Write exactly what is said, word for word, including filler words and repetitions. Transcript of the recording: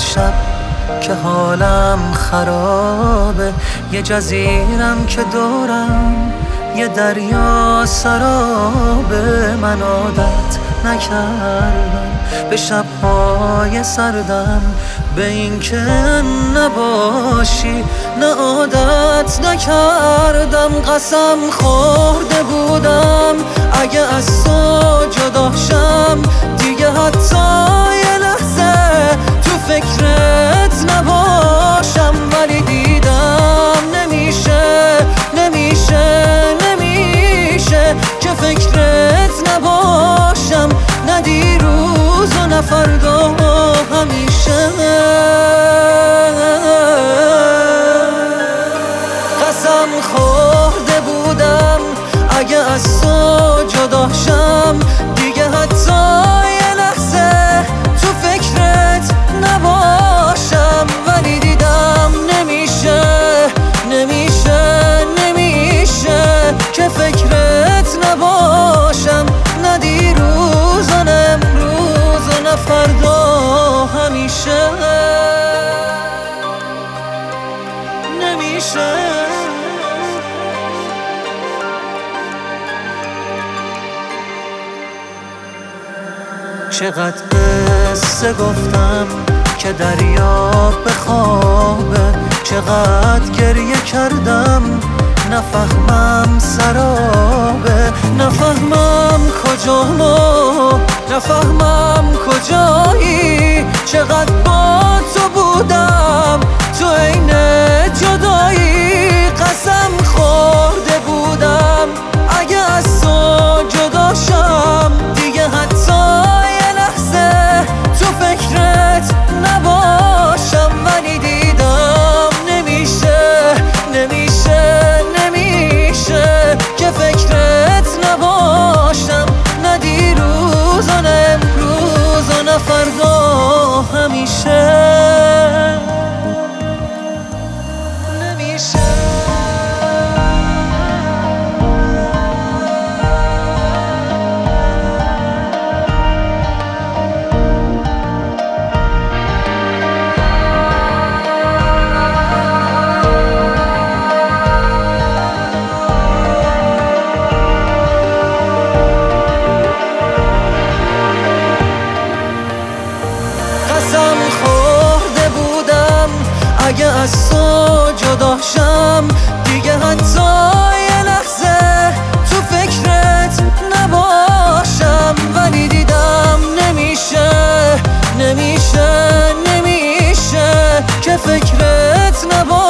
شب که حالم خرابه، یه جزیرم که دورم یه دریا سرابه. من عادت نکردم به شب‌های سردم، به این که نباشی نه عادت نکردم. قسم خورده بودم اگه از تو جدا شم دیگه حتی یه لحظه تو فکرت نباشم. ولی دیدم نمیشه نمیشه نمیشه که فکرت نباشم، نه دیروز و نه فردا، همیشه. قسم خورده بودم اگه از تو جدا شم دیگه حتی یه لحظه تو فکرت نباشم. ولی دیدم نمیشه نمیشه نمیشه که فکرت نباشم، نه دیروز و نه امروز و نه فردا، همیشه. نمیشه. چقدر قصه گفتم که دریا بخوابه، چقدر گریه کردم نفهمم سرابه، نفهمم کجا ما، نفهمم کجایی. چقدر با تو بودم تو عین جدایی. قسم خورده بودم اگه از تو جدا شم دیگه حتی یه لحظه تو فکرت نباشم. ولی دیدم نمیشه نمیشه نمیشه که فکرت نباشم، نه دیروز و نه امروز و نه فردا، همیشه. قسم خورده بودم اگه از تو جدا شم دیگه حتی یه لحظه تو فکرت نباشم. ولی دیدم نمیشه نمیشه نمیشه که فکرت نباشم،